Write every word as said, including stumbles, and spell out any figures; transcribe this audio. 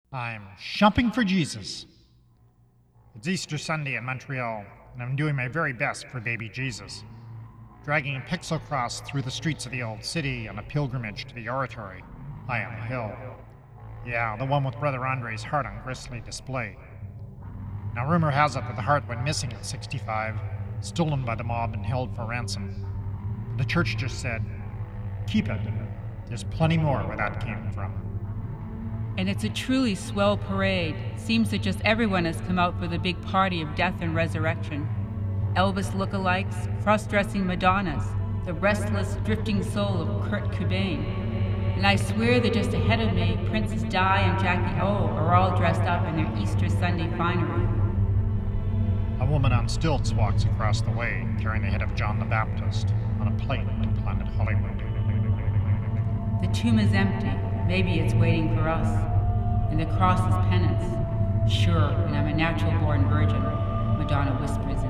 I'm shopping for Jesus. It's Easter Sunday in Montreal, and I'm doing my very best for baby Jesus, dragging a pixel cross through the streets of the old city on a pilgrimage to the oratory, high on the hill. Yeah, the one with Brother Andre's heart on grisly display. Now, rumor has it that the heart went missing at sixty-five, stolen by the mob and held for ransom. The church just said, keep it. There's plenty more where that came from. And it's a truly swell parade. Seems that just everyone has come out for the big party of death and resurrection. Elvis lookalikes, cross-dressing Madonnas, the restless, drifting soul of Kurt Cobain. And I swear that just ahead of me, Princess Di and Jackie O are all dressed up in their Easter Sunday finery. A woman on stilts walks across the way, carrying the head of John the Baptist on a plate to Planet Hollywood. The tomb is empty. Maybe it's waiting for us. And the cross is penance. Sure, and I'm a natural-born virgin, Madonna whispers in